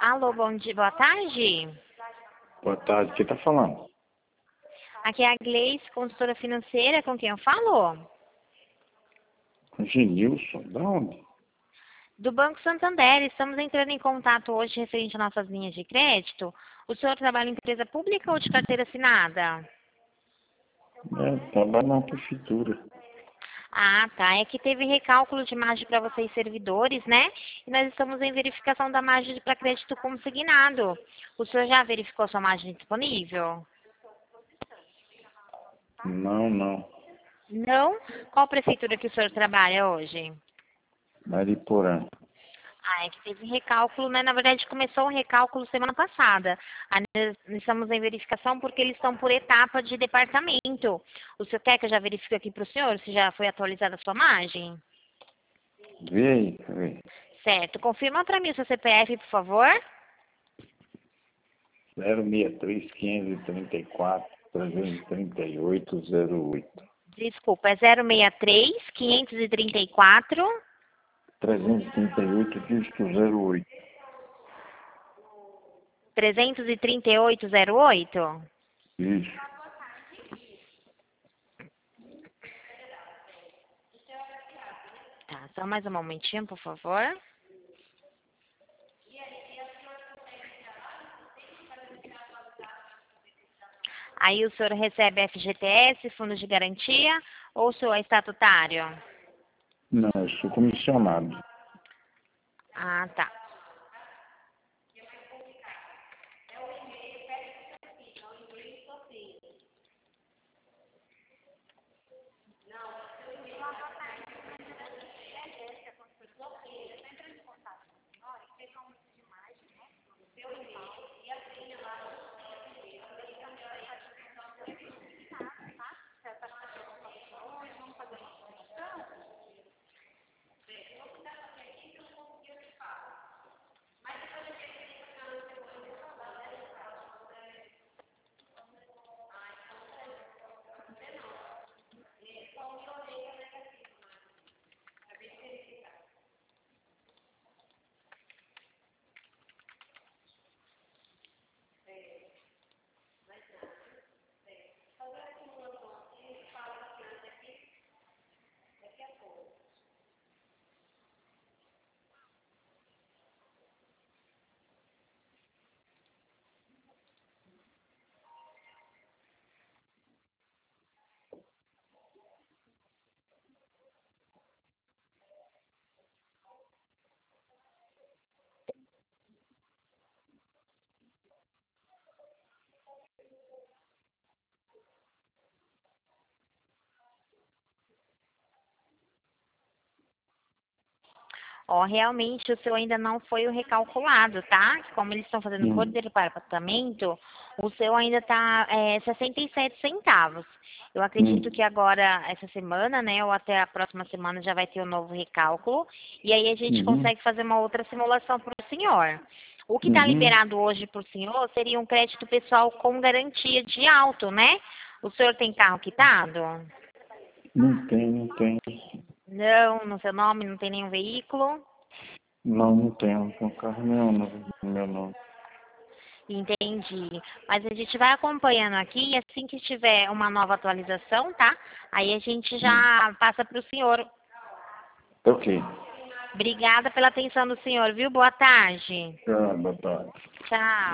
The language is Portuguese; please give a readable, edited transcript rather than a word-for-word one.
Alô, bom dia, boa tarde. Boa tarde, quem tá falando? Aqui é a Gleice, consultora financeira, com quem eu falo? Genilson, da onde? Do Banco Santander, estamos entrando em contato hoje referente às nossas linhas de crédito. O senhor trabalha em empresa pública ou de carteira assinada? Trabalho na prefeitura. Ah, tá. É que teve recálculo de margem para vocês servidores, né? E nós estamos em verificação da margem para crédito consignado. O senhor já verificou sua margem disponível? Não. Não? Qual prefeitura que o senhor trabalha hoje? Mariporã. Ah, é que teve recálculo, né? Na verdade, começou o recálculo semana passada. Aí nós estamos em verificação porque eles estão por etapa de departamento. O senhor quer que eu já verifique aqui para o senhor se já foi atualizada a sua margem? Vê aí, vê. Certo. Confirma para mim o seu CPF, por favor. 063 534 338 08. Desculpa, é 063 534 338 dígito 08. 33808. Isso. Tá, só mais um momentinho, por favor. Aí o senhor recebe FGTS, fundo de garantia, ou o senhor é estatutário? Não, eu sou comissionado. Ah, tá. Ó, realmente o seu ainda não foi o recalculado, tá? Como eles estão fazendo por Hum. departamento, o seu ainda tá 67 centavos. Eu acredito Hum. que agora, essa semana, né, ou até a próxima semana já vai ter um novo recálculo, e aí a gente Uhum. consegue fazer uma outra simulação para o senhor. O que está Uhum. liberado hoje para o senhor seria um crédito pessoal com garantia de auto, né? O senhor tem carro quitado? Não tem. Não, no seu nome não tem nenhum veículo? Não tenho. Não tenho carro nenhum no meu nome. Entendi. Mas a gente vai acompanhando aqui e assim que tiver uma nova atualização, tá? Aí a gente Hum. já passa para o senhor. Ok. Obrigada pela atenção do senhor, viu? Boa tarde. Boa tarde. Tchau.